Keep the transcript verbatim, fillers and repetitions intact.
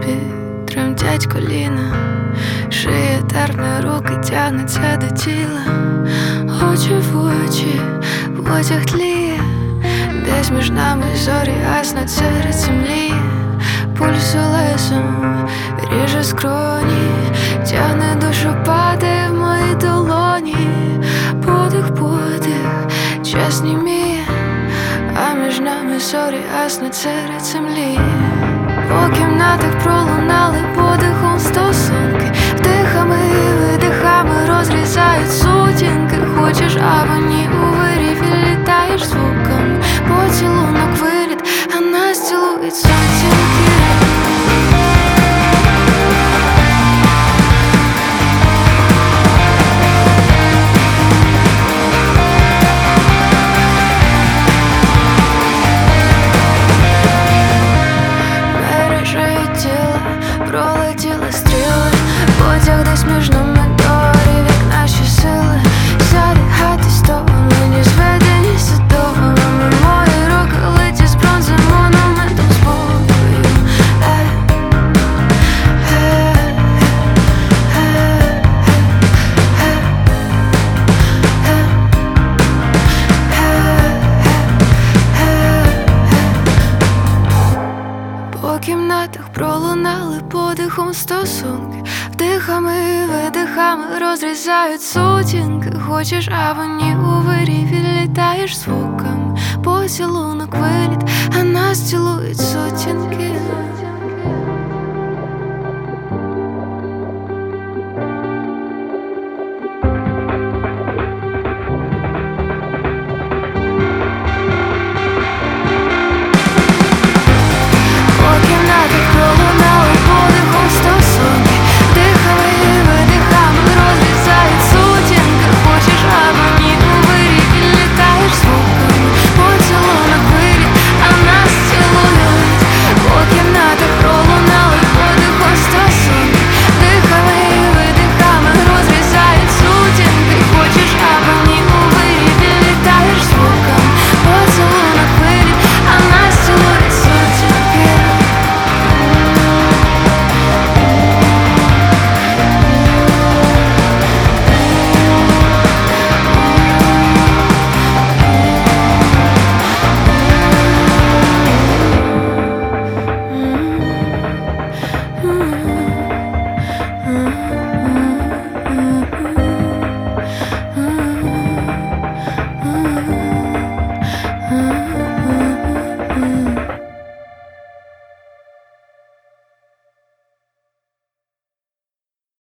і тремтять коліна, шиє терне, руки тягнеться до тіла, очі в очі, потяг тліє, десь між нами зорі ясно серед землі. Пульс лесом ріже скроні, тягне душу, падає в мої долоні. Подих, подих, час німіє, а між нами зорі ясно серед землі. По кімнатах пролунали подихом стосунки, вдихами і видихами розрізають сутінки. Хочеш або ні, у вирі відлітаєш звуком. Поцілунок виліт, а нас цілують сутінки. Пролетіли стріли, потяг десь між нами дорів, як наші сили. Зарягатись того, мені зведені садовими. Мої руки литі з бронзи монументом спокою. Е, е, По кімнатах пролунали подихом стосунки, вдихами і видихами розрізають сутінки. Хочеш або ні, у вирі відлітаєш звуком. Поцілунок виліт, а нас цілують сутінки. Mm-hmm.